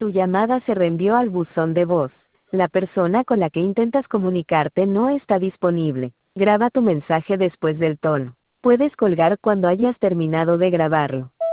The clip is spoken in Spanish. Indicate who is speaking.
Speaker 1: Tu llamada se reenvió al buzón de voz. La persona con la que intentas comunicarte no está disponible. Graba tu mensaje después del tono. Puedes colgar cuando hayas terminado de grabarlo.